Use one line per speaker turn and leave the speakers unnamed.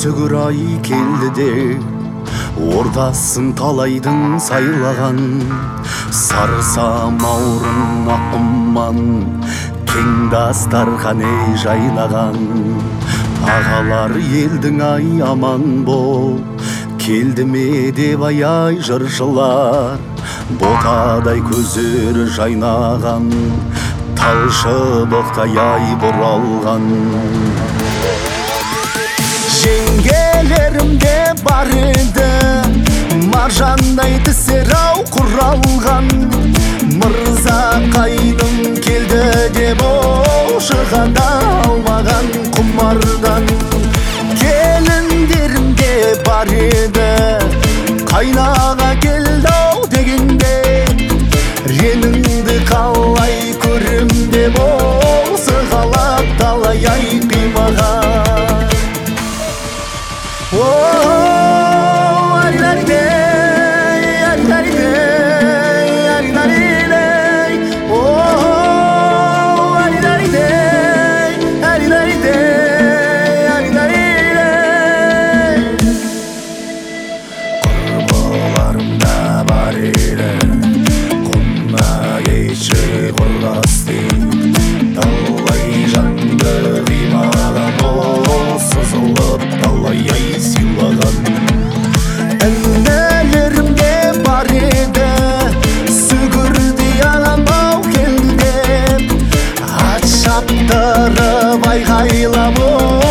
сүгір ай келді де ордасын талайдың сайлаған. Сары самаурын ақ құман кең дастархан жайнаған. Ағалар елдің ай аман бол келді ме деп аяй жыршылар. Ботадай көздері жайнаған талшыбықтай ай бұралған. Жеңгелерім де бар еді маржандай тісер ау құралған. Мырза қайным келді деп шығада алмаған құмардан. Келіндерім де бар еді қайнаға келді ау дегенде. Реніңді қалай көрім деп сығалап талай ай қимаған. Айғайлап